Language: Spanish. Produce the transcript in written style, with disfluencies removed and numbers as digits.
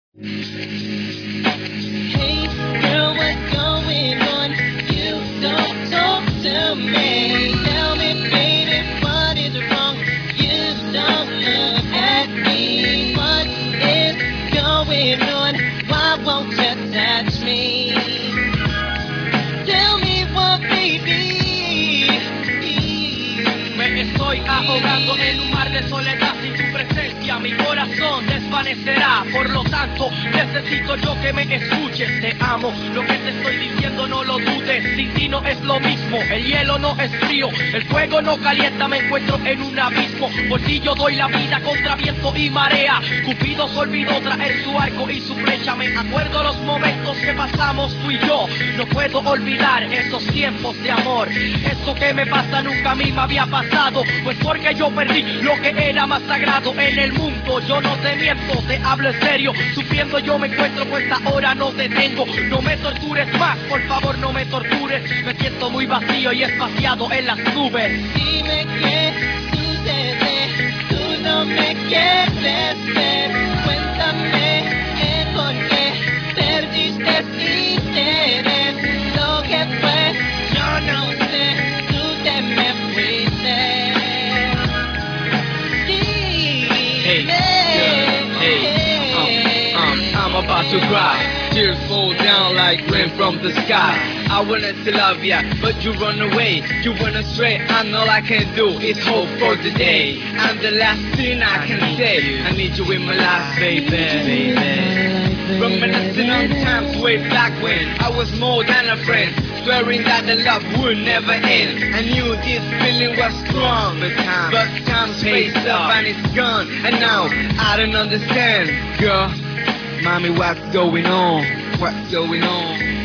Hey, girl, what's going on? You don't talk to me. Tell me, baby, what is wrong? You don't look at me. What is going on? Why won't you touch me? Tell me what, baby. Me estoy ahogando en un mar de soledad. Sin tu presencia mi corazón desvanecerá. Por lo tanto necesito yo que me escuches. Te amo, lo que te estoy diciendo no lo dudes. Sin ti no es lo mismo, el hielo no es frío, el fuego no calienta, me encuentro en un abismo. Por ti yo doy la vida contra viento y marea. Cupido se olvidó traer su arco y su flecha. Me acuerdo los momentos que pasamos tú y yo. No puedo olvidar esos tiempos de amor. Esto que me pasa nunca a mí me había pasado, pues porque yo perdí lo que era más sagrado en el mundo. Yo no te miento, te hablo en serio. Sufriendo yo me encuentro, pues ahora no te tengo. No me tortures más, por favor no me tortures. Me siento muy vacío y espaciado en las nubes. Dime qué sucede, tú no me quieres ver. Cuéntame el por qué perdiste interés. Lo que fue, yo no sé, tú te me fuiste. I'm about to cry. Tears fall down like rain from the sky. I wanted to love ya, but you run away. You went astray, and all I can do is hope for the day. And the last thing I can say, I need you in my life, baby. Reminiscing on times way back when I was more than a friend, swearing that the love would never end. I knew this feeling was strong, but time fades up and it's gone. And now I don't understand, girl. Mommy, what's going on? What's going on?